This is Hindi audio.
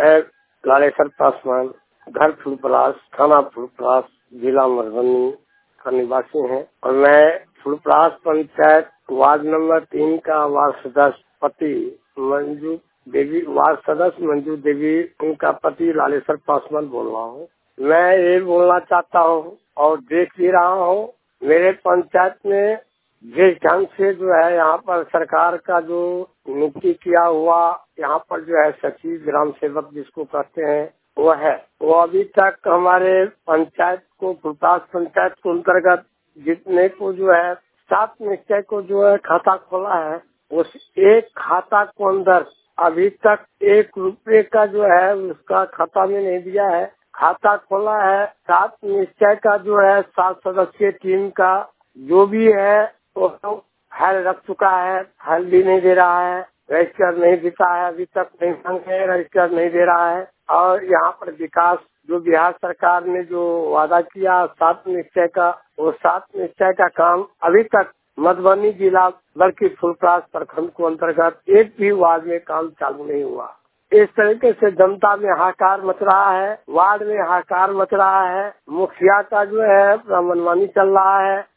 मैं लालेश्वर पासवान, घर फुलपलास, थाना फुलपलास, जिला मधुबनी का निवासी है और मैं फुलपलास पंचायत वार्ड नंबर 3 का वार्ड सदस्य पति मंजू देवी, वार्ड सदस्य मंजू देवी, उनका पति लालेश्वर पासवान बोल रहा हूँ। मैं ये बोलना चाहता हूँ और देख भी रहा हूँ, मेरे पंचायत में जिस ढंग से जो है यहाँ पर सरकार का जो नियुक्ति किया हुआ, यहाँ पर जो है सचिव ग्राम सेवक जिसको कहते हैं वो है, वो अभी तक हमारे पंचायत को, फुलपलास पंचायत के अंतर्गत जितने को जो है 7 निश्चय को जो है खाता खोला है, उस एक खाता को अंदर अभी तक 1 रुपये का जो है उसका खाता में नहीं दिया है। खाता खोला है 7 निश्चय का जो है 7 सदस्यीय टीम का जो भी है वो फाइल रख चुका है, फाइल भी नहीं दे रहा है, रजिस्टर नहीं देता है, अभी तक नहीं मांगे, रजिस्टर नहीं दे रहा है। और यहाँ पर विकास जो बिहार सरकार ने जो वादा किया 7 निश्चय का, वो 7 निश्चय का काम अभी तक मधुबनी जिला बल्कि फुलपलास प्रखंड को अंतर्गत एक भी वार्ड में काम चालू नहीं हुआ। इस तरीके से जनता में हाहाकार मच रहा है, वार्ड में हाहाकार मच रहा है, मुखिया का जो है मनमानी चल रहा है,